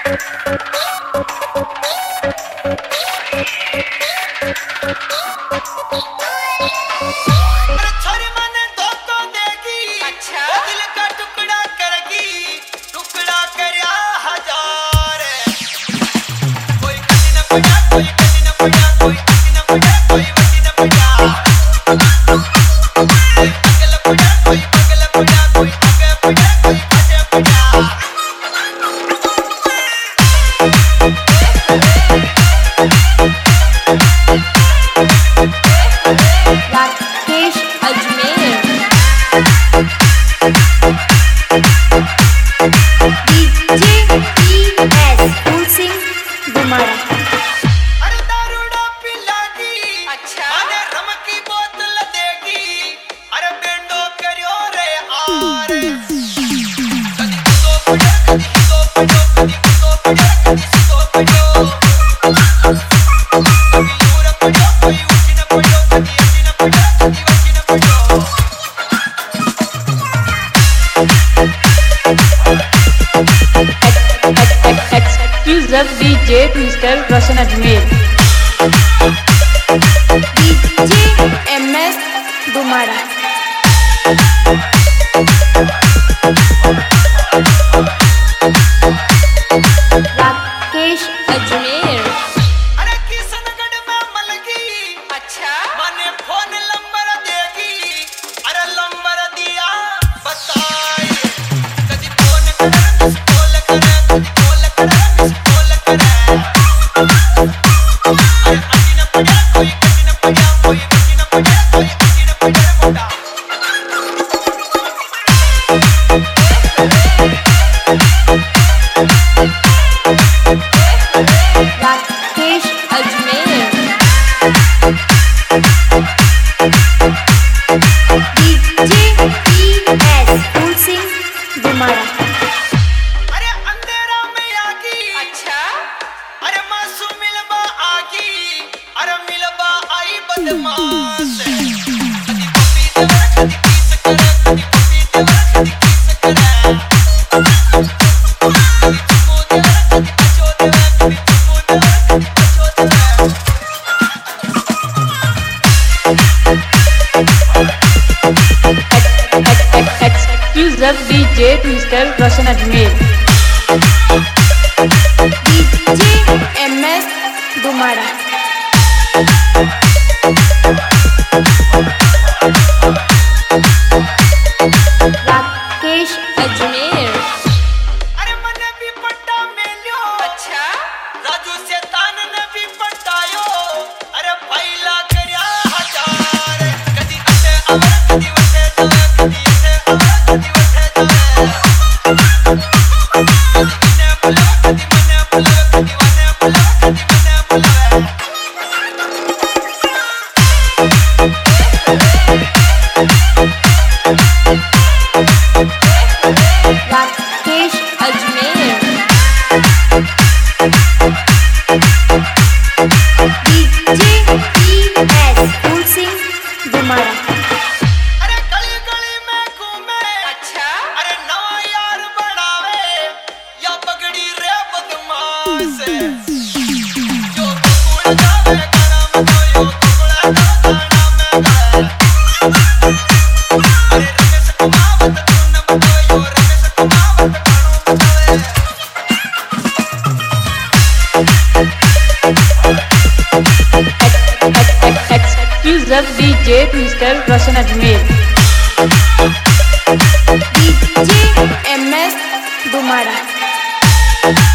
Rakesh Ajmer DJ PS Phool Singh Dumara. अरे दारूड़ा पिलागी अच्छा अरे रम की बोतल देगी अरे बेंडो करियो रे आरे कदी तो पड़े कदी तो पड़ो कदी तो पड़े कदी तो पड़ो कभी दूर पड़ो कोई उठी न पड़ो कदी उठी न पड़ो कदी उठी न पड़ो। Exclusive DJ Mr. Roshan Ajmer DJ MS Dumara. Rakesh Ajmer अरे किशनगढ़ में मलगी अच्छा माने फोन नंबर देगी अरे नंबर दिया बताए कदी फोन करे मिस कॉल करे कदी कॉल करे मिस कॉल करे अरे अटी न पड़ा कोई कटी न पड़ा कोई कटी न पड़ा कोई कटी न पड़ा मोटा। Rakesh Ajmer DJ PS Phool Singh Dumara. अरे अंधेरा में आगी अच्छा अरे मासूम मिलबा आगी अरे मिलबा आई बदमाश कदी पपी देवर कदी किस करे कदी पपी देवर कदी किस करे कदी चुमो देवर कदी पचो देवर कदी चुमो देवर कदी पचो देवर। Exclusive DJ Mr. Roshan Ajmer DJ MS Dumara. Rakesh Ajmer अरे मने भी पट्टा मेल्यो अच्छा राजू से तान ने भी पट्टायो अरे पहला करया हजार कदी अटे अमर कदी वठे जावे कदी अटे अमर कदी वठे जावे कदी ने बुलावे कदी मने बुलावे कदी वने बुलावे कदी मने बुलावे। Rakesh Ajmer DJ PS Phool Singh Dumara. अरे गली गली में घूमे अच्छा अरे नवा यार बनावे या पगड़ी रे बदमाश जो बकुड़ जावे गाना में तो यो बकुड़ा जावे गाना में गाए अरे रमेश कुमावत तूने बतायो रमेश कुमावत गानों बजावे। Exclusive DJ Mr. Roshan Ajmer DJ MS दुमारा।